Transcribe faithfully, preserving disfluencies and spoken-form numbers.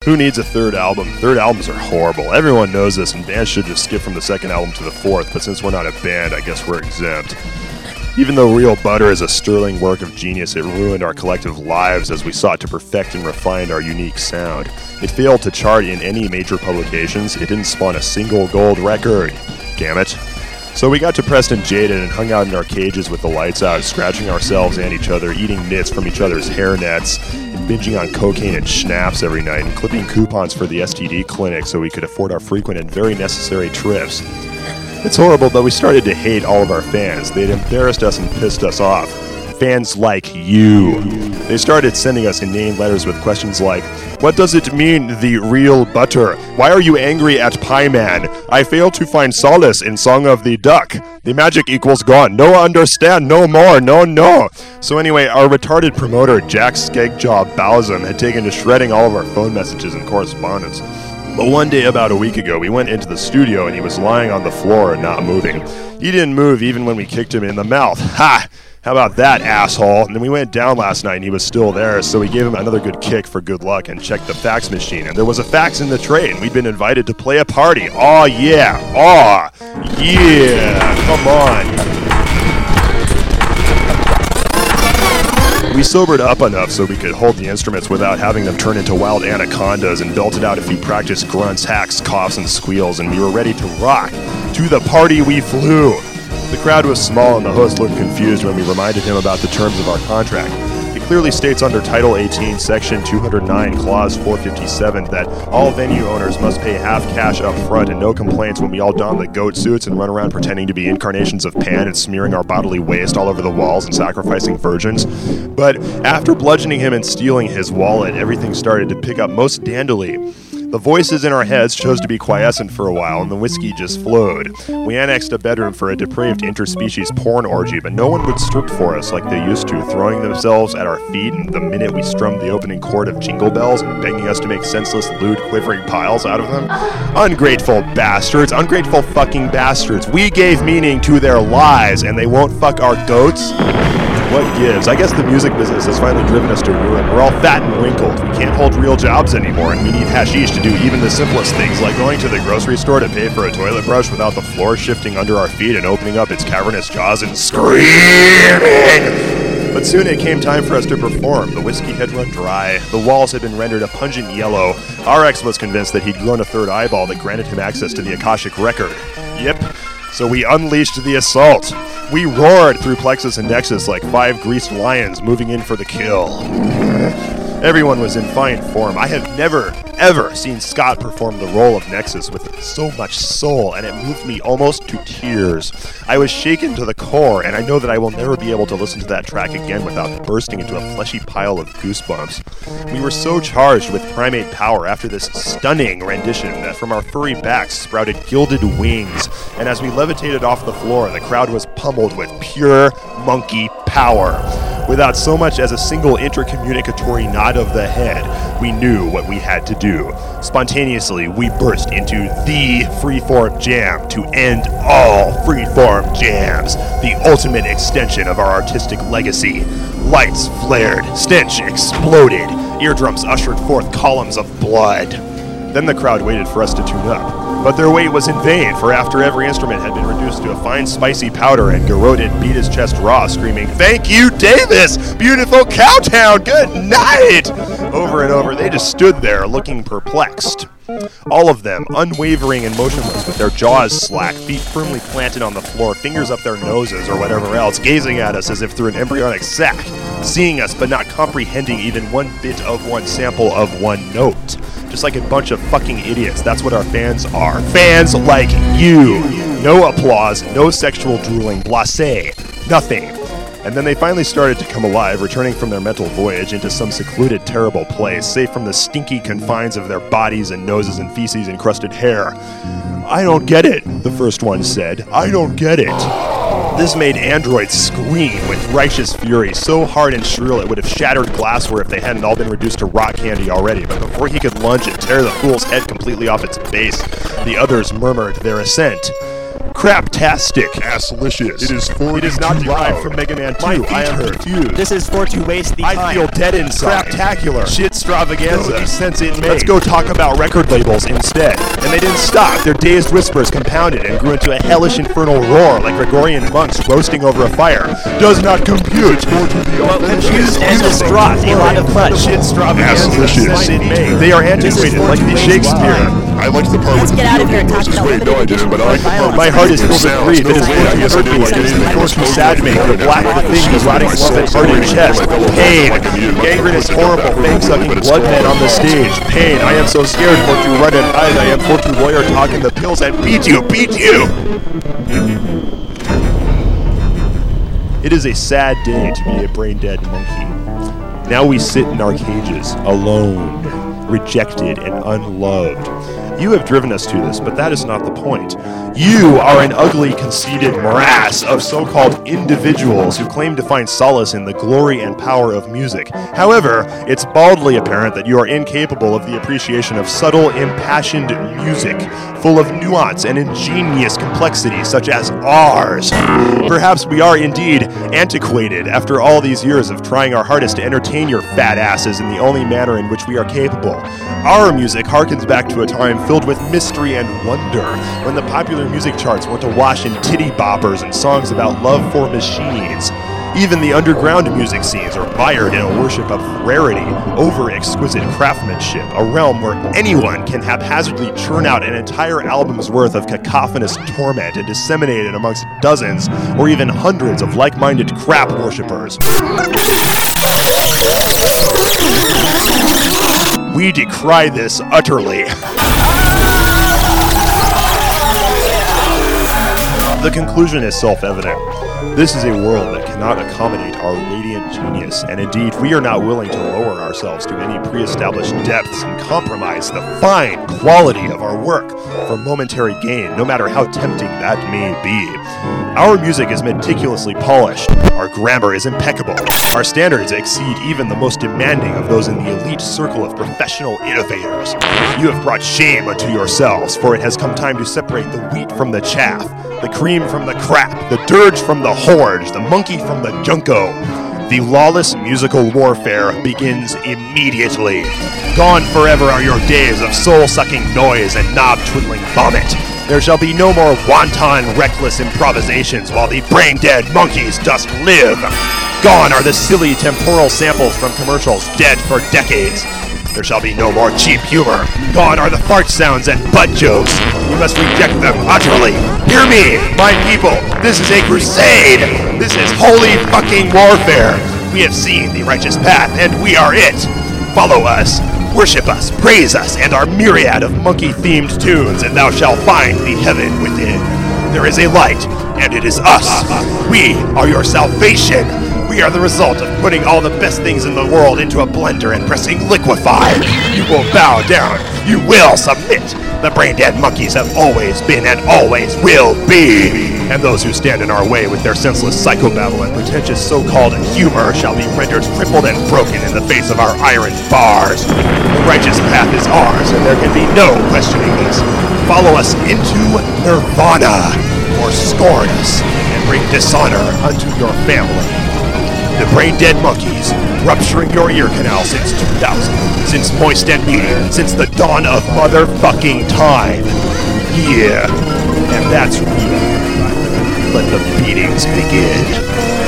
Who needs a third album? Third albums are horrible. Everyone knows this, and bands should just skip from the second album to the fourth, but since we're not a band, I guess we're exempt. Even though Real Butter is a sterling work of genius, it ruined our collective lives as we sought to perfect and refine our unique sound. It failed to chart in any major publications. It didn't spawn a single gold record. Damn it. So we got depressed and jaded and hung out in our cages with the lights out, scratching ourselves and each other, eating nits from each other's hair nets, and binging on cocaine and schnapps every night, and clipping coupons for the S T D clinic so we could afford our frequent and very necessary trips. It's horrible, but we started to hate all of our fans. They'd embarrassed us and pissed us off. Fans like you. They started sending us inane letters with questions like, what does it mean, the real butter? Why are you angry at Pie Man? I fail to find solace in Song of the Duck. The magic equals gone. No understand, no more, no, no. So anyway, our retarded promoter, Jack Skegjaw Bowsum, had taken to shredding all of our phone messages and correspondence. But one day about a week ago, we went into the studio and he was lying on the floor and not moving. He didn't move even when we kicked him in the mouth. Ha! How about that, asshole? And then we went down last night and he was still there, so we gave him another good kick for good luck and checked the fax machine. And there was a fax in the tray, and we'd been invited to play a party. Aw, yeah. Aw, yeah. Come on. We sobered up enough so we could hold the instruments without having them turn into wild anacondas, and belted out a few practice grunts, hacks, coughs, and squeals, and we were ready to rock. To the party we flew. The crowd was small and the host looked confused when we reminded him about the terms of our contract. It clearly states under Title eighteen, Section two hundred nine, Clause four fifty-seven that all venue owners must pay half cash up front and no complaints when we all don the goat suits and run around pretending to be incarnations of Pan and smearing our bodily waste all over the walls and sacrificing virgins. But after bludgeoning him and stealing his wallet, everything started to pick up most dandily. The voices in our heads chose to be quiescent for a while, and the whiskey just flowed. We annexed a bedroom for a depraved interspecies porn orgy, but no one would strip for us like they used to, throwing themselves at our feet and the minute we strummed the opening chord of Jingle Bells and begging us to make senseless, lewd, quivering piles out of them. Ungrateful bastards, ungrateful fucking bastards. We gave meaning to their lives, and they won't fuck our goats? What gives? I guess the music business has finally driven us to ruin. We're all fat and wrinkled. We can't hold real jobs anymore, and we need hashish to do even the simplest things, like going to the grocery store to pay for a toilet brush without the floor shifting under our feet and opening up its cavernous jaws and screaming. But soon it came time for us to perform. The whiskey had run dry. The walls had been rendered a pungent yellow. Our ex was convinced that he'd grown a third eyeball that granted him access to the Akashic record. Yep. So we unleashed the assault. We roared through Plexus and Nexus like five greased lions moving in for the kill. Everyone was in fine form. I have never, ever seen Scott perform the role of Nexus with so much soul, and it moved me almost to tears. I was shaken to the core, and I know that I will never be able to listen to that track again without bursting into a fleshy pile of goosebumps. We were so charged with primate power after this stunning rendition that from our furry backs sprouted gilded wings, and as we levitated off the floor, the crowd was pummeled with pure monkey power. Without so much as a single intercommunicatory nod of the head, we knew what we had to do. Spontaneously, we burst into the freeform jam to end all freeform jams, the ultimate extension of our artistic legacy. Lights flared, stench exploded, eardrums ushered forth columns of blood. Then the crowd waited for us to tune up. But their wait was in vain, for after every instrument had been reduced to a fine spicy powder and Garroted beat his chest raw, screaming, "Thank you, Davis! Beautiful Cowtown! Good night!" Over and over, they just stood there looking perplexed. All of them, unwavering and motionless, with their jaws slack, feet firmly planted on the floor, fingers up their noses or whatever else, gazing at us as if through an embryonic sac, seeing us but not comprehending even one bit of one sample of one note. Just like a bunch of fucking idiots, that's what our fans are. Fans like you! No applause, no sexual drooling, blasé, nothing. And then they finally started to come alive, returning from their mental voyage into some secluded, terrible place, safe from the stinky confines of their bodies and noses and feces-encrusted hair. "I don't get it," the first one said. "I don't get it." This made androids scream with righteous fury, so hard and shrill it would have shattered glassware if they hadn't all been reduced to rock candy already. But before he could lunge and tear the fool's head completely off its base, the others murmured their assent. Craptastic. Asslicious. It is for It is not derived from Mega Man two. My feet I am hurt. confused. This is for to waste the I time. feel dead inside. Craptacular. Shitstravaganza. Sense it made. Let's go talk about record labels instead. And they didn't stop. Their dazed whispers compounded and grew into a hellish infernal roar like Gregorian monks roasting over a fire. Does not compute. Well, confused and distraught, a lot of fudge. Shitstravaganza. Asslicious. Sense it made. They are antiquated like the Shakespeare. I liked the part Let's with get the out of here and video talk games. about Wait, no, I didn't, but I like the part with My the heart is video filled with sounds. grief. No It is way, full I of guess I do. I herpes. didn't The even course know of that. sad make, the black My thing, the soul, rotting my fluff, soul, hardened my chest, soul, my pain, soul, my gangrenous, soul, horrible, my fang-sucking soul, blood my men soul, on the stage. Pain, I am so scared for to run and hide. I am for to lawyer talking the pills and beat you, beat you. It is a sad day to be a brain-dead monkey. Now we sit in our cages, alone, rejected and unloved. You have driven us to this, but that is not the point. You are an ugly, conceited morass of so-called individuals who claim to find solace in the glory and power of music. However, it's baldly apparent that you are incapable of the appreciation of subtle, impassioned music, full of nuance and ingenious complexity such as ours. Perhaps we are indeed antiquated after all these years of trying our hardest to entertain your fat asses in the only manner in which we are capable. Our music harkens back to a time filled with mystery and wonder, when the popular music charts weren't awash in titty boppers and songs about love for machines. Even the underground music scenes are mired in a worship of rarity over exquisite craftsmanship, a realm where anyone can haphazardly churn out an entire album's worth of cacophonous torment and disseminate it amongst dozens or even hundreds of like-minded crap worshippers. We decry this utterly. The conclusion is self-evident. This is a world that cannot accommodate our radiant genius, and indeed, we are not willing to lower ourselves to any pre-established depths and compromise the fine quality of our work for momentary gain, no matter how tempting that may be. Our music is meticulously polished, our grammar is impeccable, our standards exceed even the most demanding of those in the elite circle of professional innovators. You have brought shame unto yourselves, for it has come time to separate the wheat from the chaff, the cream from the crap, the dirge from the horge, the monkey from the junko. The lawless musical warfare begins immediately. Gone forever are your days of soul-sucking noise and knob-twiddling vomit. There shall be no more wanton, reckless improvisations while the brain-dead monkeys dost live. Gone are the silly temporal samples from commercials dead for decades. There shall be no more cheap humor. Gone are the fart sounds and butt jokes. You must reject them utterly. Hear me, my people. This is a crusade. This is holy fucking warfare. We have seen the righteous path, and we are it. Follow us, worship us, praise us, and our myriad of monkey-themed tunes, and thou shalt find the heaven within. There is a light, and it is us. We are your salvation. We are the result of putting all the best things in the world into a blender and pressing liquefy. You will bow down. You will submit. The brain-dead monkeys have always been and always will be. And those who stand in our way with their senseless psychobabble and pretentious so-called humor shall be rendered crippled and broken in the face of our iron bars. The righteous path is ours, and there can be no questioning this. Follow us into nirvana, or scorn us and bring dishonor unto your family. The brain-dead monkeys, rupturing your ear canal since two thousand, since Moist and Me, since the dawn of motherfucking time. Yeah, and that's real. Let the beatings begin.